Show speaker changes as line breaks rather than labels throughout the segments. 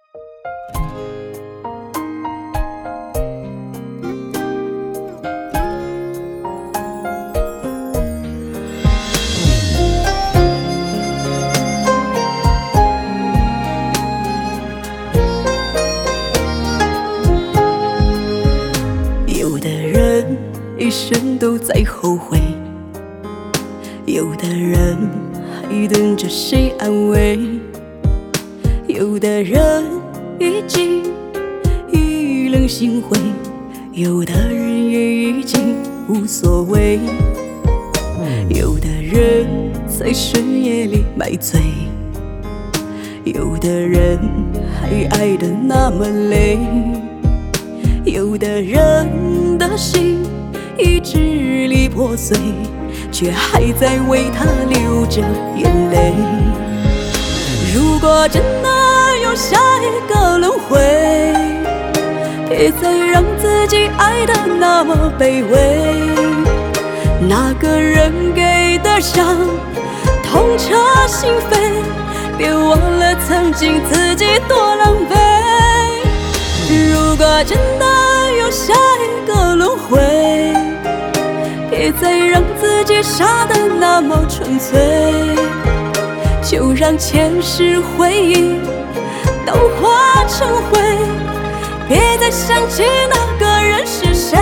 有的人一生都在后悔，有的人还等着谁安慰，有的人已经意冷心灰，有的人也已经无所谓，有的人在深夜里买醉，有的人还爱得那么累，有的人的心已支离破碎，却还在为他流着眼泪。如果真的有下一个轮回，别再让自己爱得那么卑微，那个人给的伤痛彻心扉，别忘了曾经自己多狼狈。如果真的有下一个轮回，别再让自己傻得那么纯粹，就让前世回忆都化成灰，别再想起那个人是谁。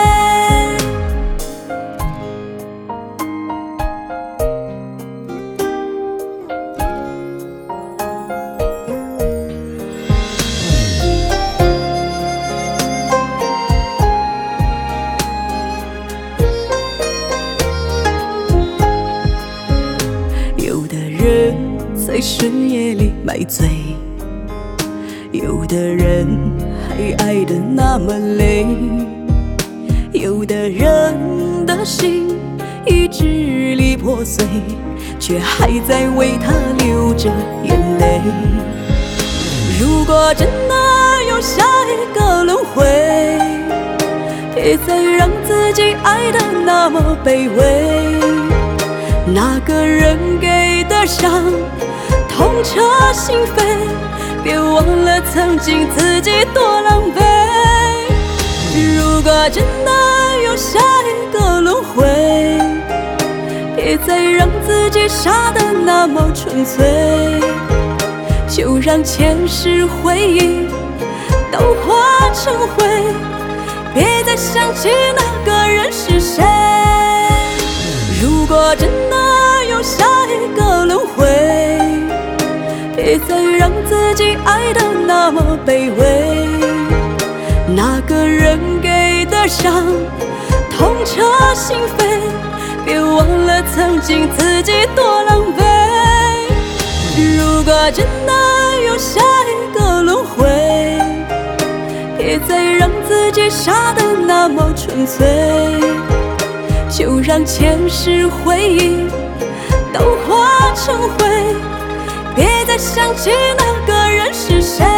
有的人在深夜里买醉，有的人还爱得那么累，有的人的心已支离破碎，却还在为他流着眼泪。如果真的有下一个轮回，别再让自己爱得那么卑微，那个人给的伤痛彻心扉，别忘了曾经自己多狼狈。如果真的有下一个轮回，别再让自己傻得那么纯粹，就让前世回忆都化成灰，别再想起那个人是谁。如果真的有下一个轮回，别再让自己爱得那么卑微，那个人给的伤痛彻心扉，别忘了曾经自己多狼狈。如果真的有下一个轮回，别再让自己傻得那么纯粹，就让前世回忆都化成灰，别再想起那个人是谁。